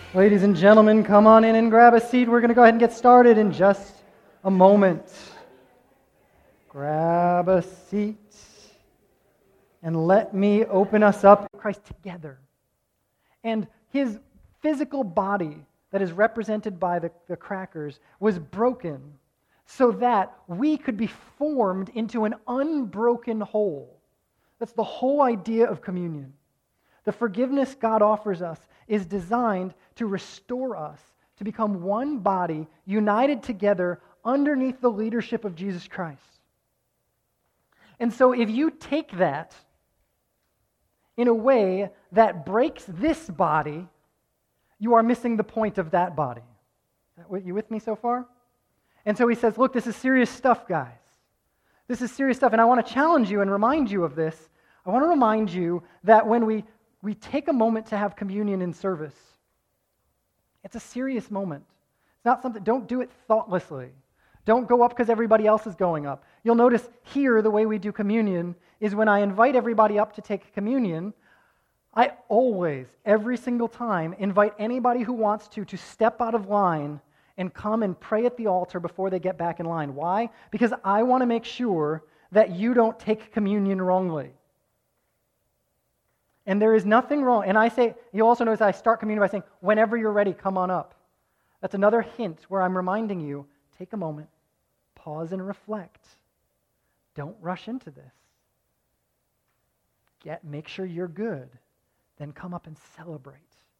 Ladies and gentlemen, come on in and grab a seat. We're going to go ahead and get started in just a moment. Grab a seat and let me open us up to Christ together. And his physical body that is represented by the crackers was broken so that we could be formed into an unbroken whole. That's the whole idea of communion. The forgiveness God offers us is designed to restore us, to become one body, united together underneath the leadership of Jesus Christ. And so if you take that in a way that breaks this body, you are missing the point of that body. You with me so far? And so he says, look, this is serious stuff, guys. This is serious stuff, and I want to challenge you and remind you of this. I want to remind you that when we take a moment to have communion in service, it's a serious moment. It's not something, don't do it thoughtlessly. Don't go up because everybody else is going up. You'll notice here the way we do communion is when I invite everybody up to take communion, I always, every single time, invite anybody who wants to step out of line and come and pray at the altar before they get back in line. Why? Because I want to make sure that you don't take communion wrongly. And there is nothing wrong. And I say, you also notice I start communion by saying, whenever you're ready, come on up. That's another hint where I'm reminding you, take a moment, pause and reflect. Don't rush into this. Make sure you're good. Then come up and celebrate.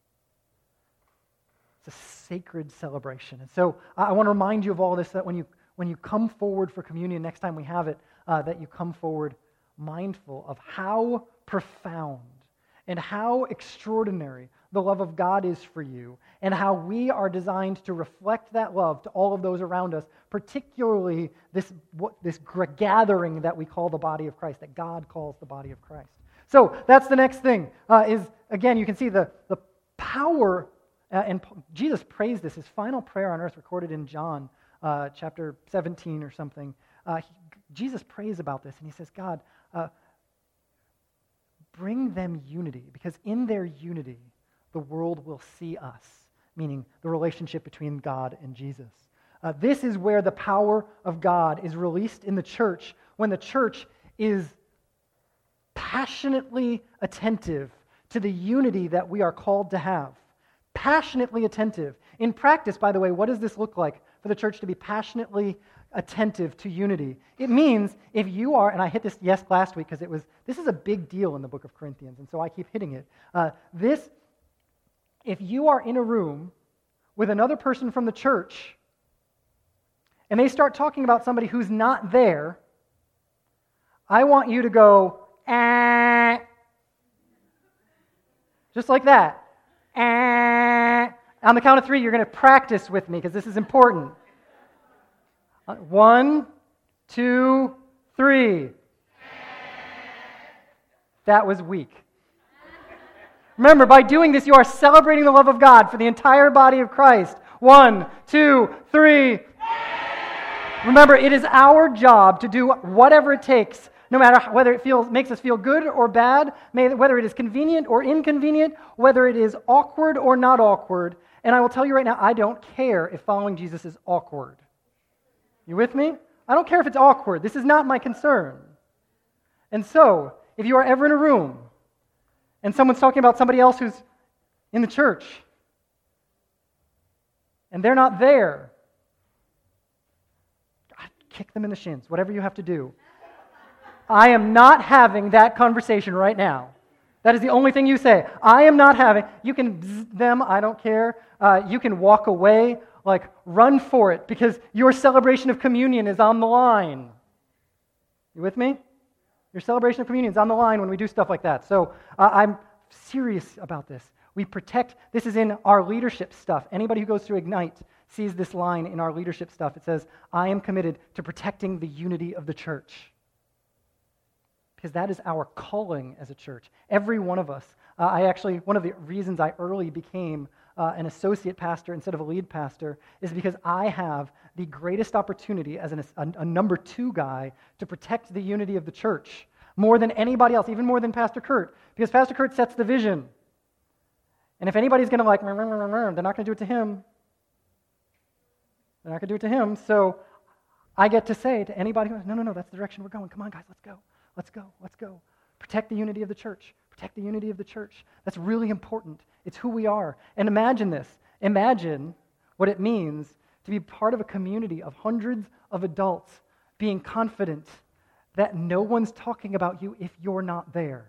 It's a sacred celebration. And so I want to remind you of all this, that when you come forward for communion next time we have it, that you come forward mindful of how profound and how extraordinary the love of God is for you, and how we are designed to reflect that love to all of those around us, particularly this gathering that we call the body of Christ, that God calls the body of Christ. So that's the next thing, is, again, you can see the power, and Jesus prays this, his final prayer on earth recorded in John chapter 17 or something. Jesus prays about this, and he says, God, bring them unity, because in their unity, the world will see us, meaning the relationship between God and Jesus. This is where the power of God is released in the church, when the church is passionately attentive to the unity that we are called to have. Passionately attentive. In practice, by the way, what does this look like for the church to be passionately attentive to unity? It means if you are, and I hit this last week because this is a big deal in the book of Corinthians, and so I keep hitting it. If you are in a room with another person from the church, and they start talking about somebody who's not there, I want you to go, just like that. On the count of 3, you're going to practice with me because this is important. 1, 2, 3. That was weak. Remember, by doing this, you are celebrating the love of God for the entire body of Christ. 1, 2, 3. Remember, it is our job to do whatever it takes, no matter whether it makes us feel good or bad, whether it is convenient or inconvenient, whether it is awkward or not awkward. And I will tell you right now, I don't care if following Jesus is awkward. You with me? I don't care if it's awkward. This is not my concern. And so, if you are ever in a room and someone's talking about somebody else who's in the church and they're not there, kick them in the shins, whatever you have to do. I am not having that conversation right now. That is the only thing you say. I am not having. You can bzz them, I don't care. You can walk away, run for it, because your celebration of communion is on the line. You with me? Your celebration of communion is on the line when we do stuff like that. So I'm serious about this. We protect. This is in our leadership stuff. Anybody who goes through Ignite sees this line in our leadership stuff. It says, I am committed to protecting the unity of the church. Because that is our calling as a church. Every one of us. One of the reasons I early became an associate pastor instead of a lead pastor is because I have the greatest opportunity as a number 2 guy to protect the unity of the church more than anybody else, even more than Pastor Kurt, because Pastor Kurt sets the vision. And if anybody's going to like, they're not going to do it to him. They're not going to do it to him. So I get to say to anybody who, no, that's the direction we're going. Come on, guys, let's go. Protect the unity of the church. Protect the unity of the church. That's really important. It's who we are. And imagine this. Imagine what it means to be part of a community of hundreds of adults being confident that no one's talking about you if you're not there.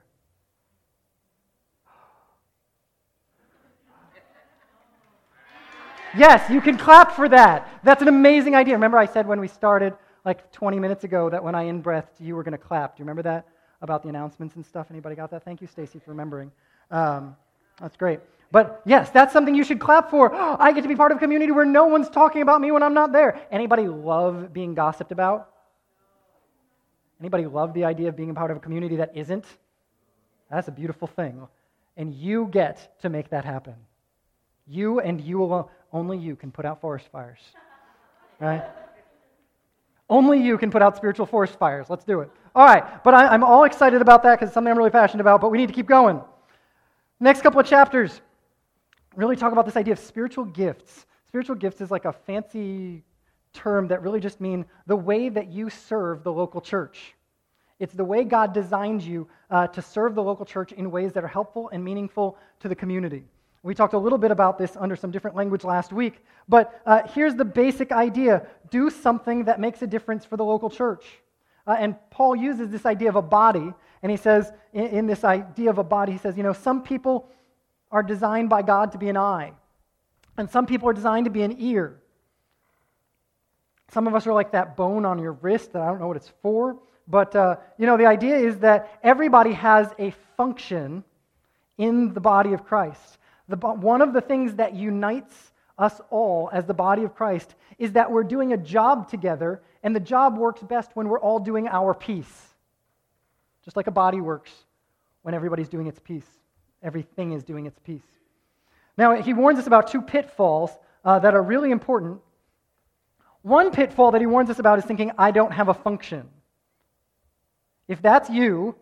Yes, you can clap for that. That's an amazing idea. Remember I said when we started like 20 minutes ago that when I in-breathed, you were going to clap. Do you remember that? About the announcements and stuff? Anybody got that? Thank you, Stacy, for remembering. That's great. But yes, that's something you should clap for. Oh, I get to be part of a community where no one's talking about me when I'm not there. Anybody love being gossiped about? Anybody love the idea of being a part of a community that isn't? That's a beautiful thing. And you get to make that happen. You and you alone. Only you can put out forest fires. Right? Only you can put out spiritual forest fires. Let's do it. All right, but I'm all excited about that because it's something I'm really passionate about, but we need to keep going. Next couple of chapters really talk about this idea of spiritual gifts. Spiritual gifts is like a fancy term that really just means the way that you serve the local church. It's the way God designed you to serve the local church in ways that are helpful and meaningful to the community. We talked a little bit about this under some different language last week, but here's the basic idea. Do something that makes a difference for the local church. And Paul uses this idea of a body, and he says, in this idea of a body, he says, some people are designed by God to be an eye, and some people are designed to be an ear. Some of us are like that bone on your wrist that I don't know what it's for, but the idea is that everybody has a function in the body of Christ. One of the things that unites us all as the body of Christ is that we're doing a job together, and the job works best when we're all doing our piece. Just like a body works when everybody's doing its piece. Everything is doing its piece. Now, he warns us about two pitfalls that are really important. One pitfall that he warns us about is thinking, I don't have a function. If that's you,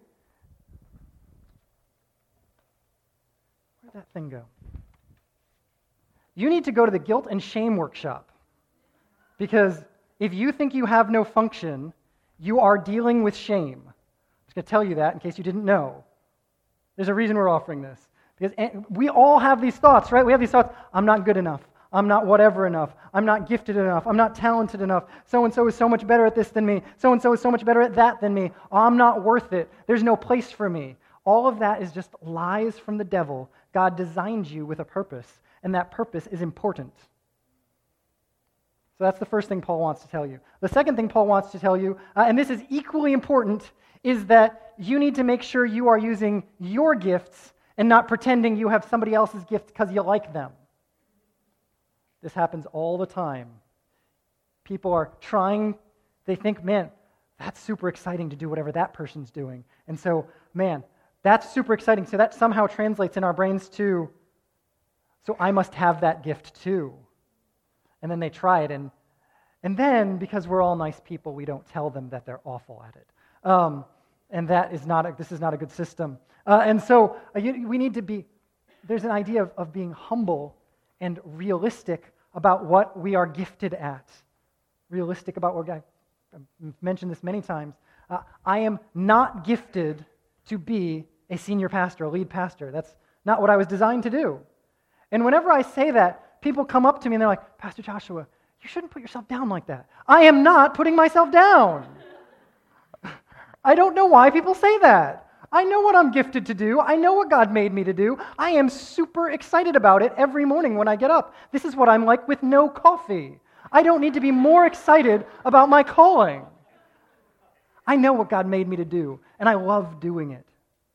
where'd that thing go? You need to go to the guilt and shame workshop. Because if you think you have no function, you are dealing with shame. I'm just going to tell you that in case you didn't know. There's a reason we're offering this. Because we all have these thoughts, right? We have these thoughts, I'm not good enough. I'm not whatever enough. I'm not gifted enough. I'm not talented enough. So-and-so is so much better at this than me. So-and-so is so much better at that than me. I'm not worth it. There's no place for me. All of that is just lies from the devil. God designed you with a purpose, and that purpose is important. So that's the first thing Paul wants to tell you. The second thing Paul wants to tell you, and this is equally important, is that you need to make sure you are using your gifts and not pretending you have somebody else's gifts because you like them. This happens all the time. People are trying, they think, man, that's super exciting to do whatever that person's doing. And so, man, that's super exciting. So that somehow translates in our brains to, so I must have that gift too. And then they try it, and then, because we're all nice people, we don't tell them that they're awful at it. And this is not a good system. And so we need to be, there's an idea of being humble and realistic about what we are gifted at. Realistic about what I've mentioned this many times. I am not gifted to be a senior pastor, a lead pastor. That's not what I was designed to do. And whenever I say that, people come up to me and they're like, Pastor Joshua, you shouldn't put yourself down like that. I am not putting myself down. I don't know why people say that. I know what I'm gifted to do. I know what God made me to do. I am super excited about it every morning when I get up. This is what I'm like with no coffee. I don't need to be more excited about my calling. I know what God made me to do, and I love doing it.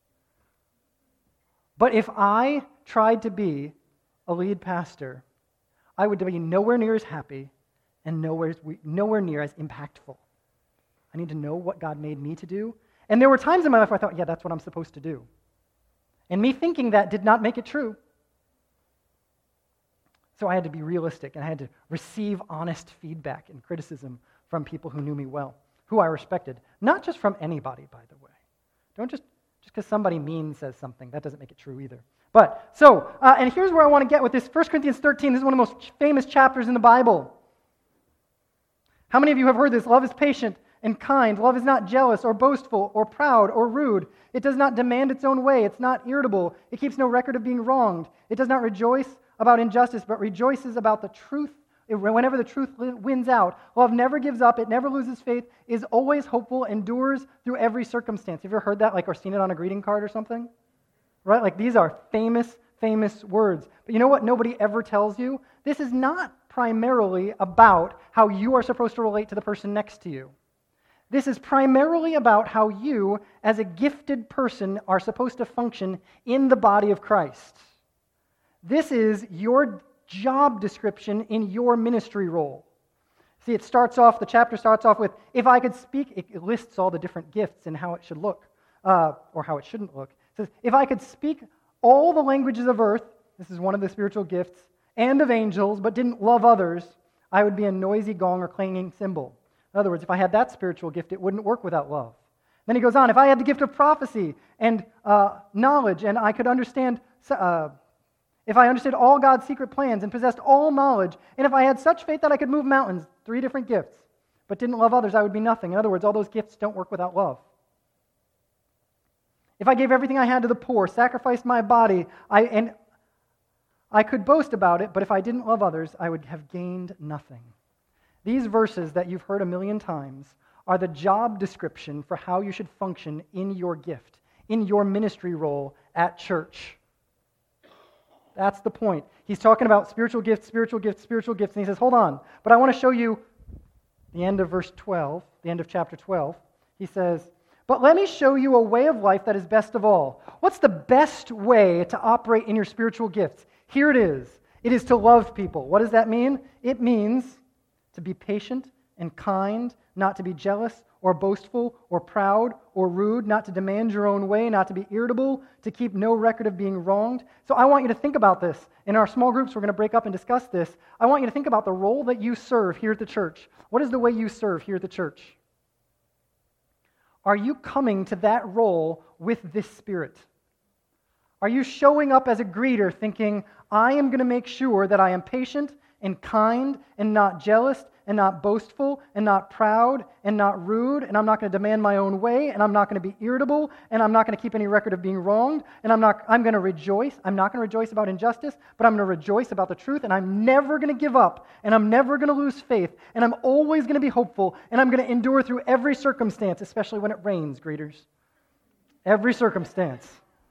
But if I tried to be a lead pastor, I would be nowhere near as happy and nowhere near as impactful. I need to know what God made me to do. And there were times in my life where I thought, yeah, that's what I'm supposed to do. And me thinking that did not make it true. So I had to be realistic, and I had to receive honest feedback and criticism from people who knew me well, who I respected. Not just from anybody, by the way. Don't just because somebody mean says something, that doesn't make it true either. And here's where I want to get with this. 1 Corinthians 13, this is one of the most famous chapters in the Bible. How many of you have heard this? Love is patient and kind. Love is not jealous or boastful or proud or rude. It does not demand its own way. It's not irritable. It keeps no record of being wronged. It does not rejoice about injustice, but rejoices about the truth. Whenever the truth wins out. Love never gives up. It never loses faith. Is always hopeful. Endures through every circumstance. Have you ever heard that, or seen it on a greeting card or something? Right? These are famous, famous words. But you know what nobody ever tells you? This is not primarily about how you are supposed to relate to the person next to you. This is primarily about how you, as a gifted person, are supposed to function in the body of Christ. This is your job description in your ministry role. See, the chapter starts off with, if I could speak, it lists all the different gifts and how it should look, or how it shouldn't look. It says, if I could speak all the languages of earth, this is one of the spiritual gifts, and of angels, but didn't love others, I would be a noisy gong or clanging cymbal. In other words, if I had that spiritual gift, it wouldn't work without love. Then he goes on, if I had the gift of prophecy and knowledge, and I could understand, if I understood all God's secret plans and possessed all knowledge, and if I had such faith that I could move mountains, 3 different gifts, but didn't love others, I would be nothing. In other words, all those gifts don't work without love. If I gave everything I had to the poor, sacrificed my body, I could boast about it, but if I didn't love others, I would have gained nothing. These verses that you've heard a million times are the job description for how you should function in your gift, in your ministry role at church. That's the point. He's talking about spiritual gifts, spiritual gifts, spiritual gifts, and he says, hold on, but I want to show you the end of verse 12, the end of chapter 12. He says, but let me show you a way of life that is best of all. What's the best way to operate in your spiritual gifts? Here it is. It is to love people. What does that mean? It means to be patient and kind, not to be jealous or boastful or proud or rude, not to demand your own way, not to be irritable, to keep no record of being wronged. So I want you to think about this. In our small groups, we're going to break up and discuss this. I want you to think about the role that you serve here at the church. What is the way you serve here at the church? Are you coming to that role with this spirit? Are you showing up as a greeter thinking, I am going to make sure that I am patient and kind and not jealous and not boastful and not proud and not rude, and I'm not going to demand my own way, and I'm not going to be irritable, and I'm not going to keep any record of being wronged, and I'm going to rejoice. I'm not going to rejoice about injustice, but I'm going to rejoice about the truth, and I'm never going to give up, and I'm never going to lose faith, and I'm always going to be hopeful, and I'm going to endure through every circumstance, especially when it rains, greeters. Every circumstance.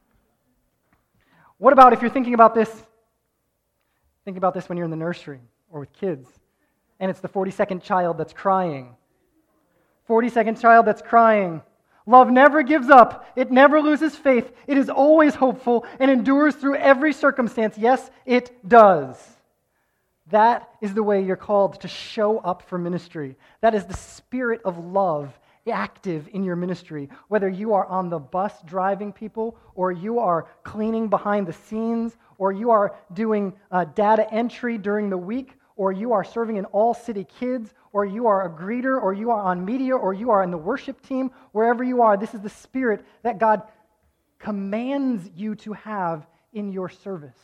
What about if you're thinking about this? Think about this when you're in the nursery or with kids, and it's the 42nd child that's crying. 42nd child that's crying. Love never gives up. It never loses faith. It is always hopeful and endures through every circumstance. Yes, it does. That is the way you're called to show up for ministry. That is the spirit of love active in your ministry. Whether you are on the bus driving people, or you are cleaning behind the scenes, or you are doing data entry during the week, or you are serving in All City Kids, or you are a greeter, or you are on media, or you are in the worship team, wherever you are, this is the spirit that God commands you to have in your service.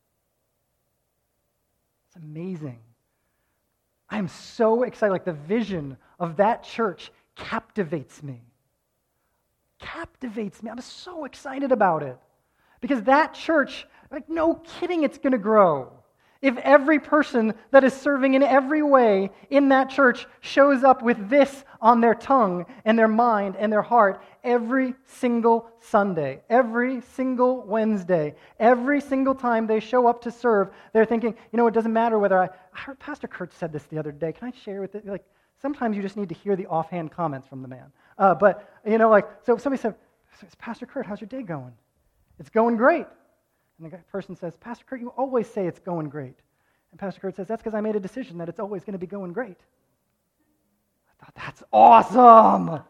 It's amazing. I am so excited. Like, the vision of that church captivates me. Captivates me. I'm so excited about it. Because that church, like, no kidding, it's going to grow. If every person that is serving in every way in that church shows up with this on their tongue and their mind and their heart every single Sunday, every single Wednesday, every single time they show up to serve, they're thinking, it doesn't matter whether I heard Pastor Kurt said this the other day. Can I share with it? Like, sometimes you just need to hear the offhand comments from the man. So somebody said, Pastor Kurt, how's your day going? It's going great. And the person says, Pastor Kurt, you always say it's going great. And Pastor Kurt says, that's because I made a decision that it's always going to be going great. I thought, that's awesome.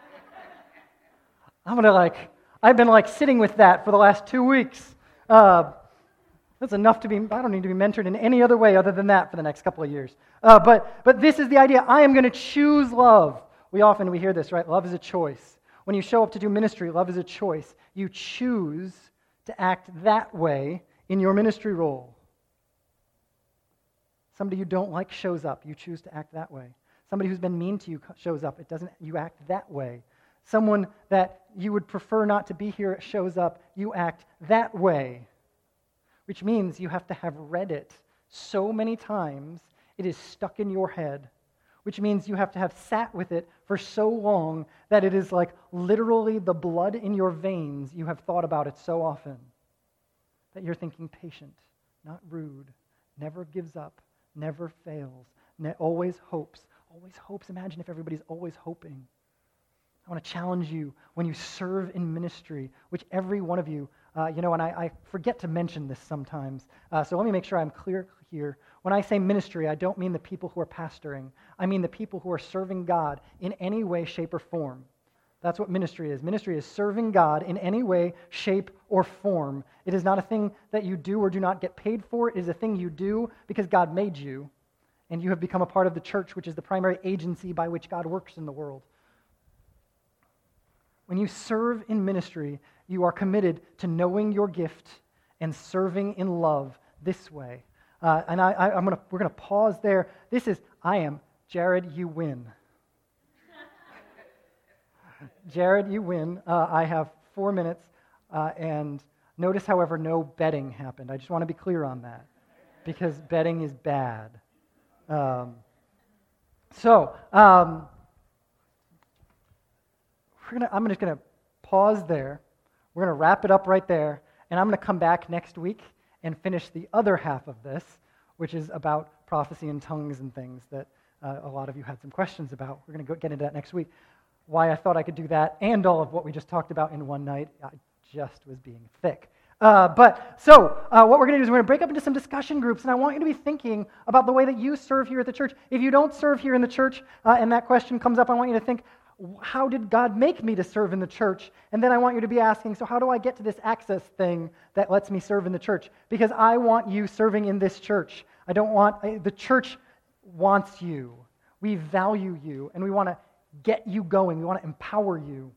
I've been sitting with that for the last 2 weeks. That's enough I don't need to be mentored in any other way other than that for the next couple of years. But this is the idea. I am going to choose love. We hear this, right? Love is a choice. When you show up to do ministry, love is a choice. You choose to act that way in your ministry role. Somebody you don't like shows up, you choose to act that way. Somebody who's been mean to you shows up, you act that way. Someone that you would prefer not to be here shows up, you act that way. Which means you have to have read it so many times, it is stuck in your head. Which means you have to have sat with it for so long that it is like literally the blood in your veins. You have thought about it so often that you're thinking patient, not rude, never gives up, never fails, always hopes. Always hopes. Imagine if everybody's always hoping. I want to challenge you when you serve in ministry, which every one of you, and I forget to mention this sometimes, so let me make sure I'm clear here. When I say ministry, I don't mean the people who are pastoring. I mean the people who are serving God in any way, shape, or form. That's what ministry is. Ministry is serving God in any way, shape, or form. It is not a thing that you do or do not get paid for. It is a thing you do because God made you, and you have become a part of the church, which is the primary agency by which God works in the world. When you serve in ministry, you are committed to knowing your gift and serving in love this way. We're going to pause there. I am Jared, you win. Jared, you win. I have 4 minutes, and notice, however, no betting happened. I just want to be clear on that, because betting is bad. I'm just going to pause there. We're going to wrap it up right there, and I'm going to come back next week and finish the other half of this, which is about prophecy and tongues and things that a lot of you had some questions about. We're going to get into that next week. Why I thought I could do that and all of what we just talked about in one night, I just was being thick. What we're going to do is we're going to break up into some discussion groups, and I want you to be thinking about the way that you serve here at the church. If you don't serve here in the church, and that question comes up, I want you to think, how did God make me to serve in the church? And then I want you to be asking, so how do I get to this access thing that lets me serve in the church? Because I want you serving in this church. The church wants you. We value you, and we want to get you going. We want to empower you.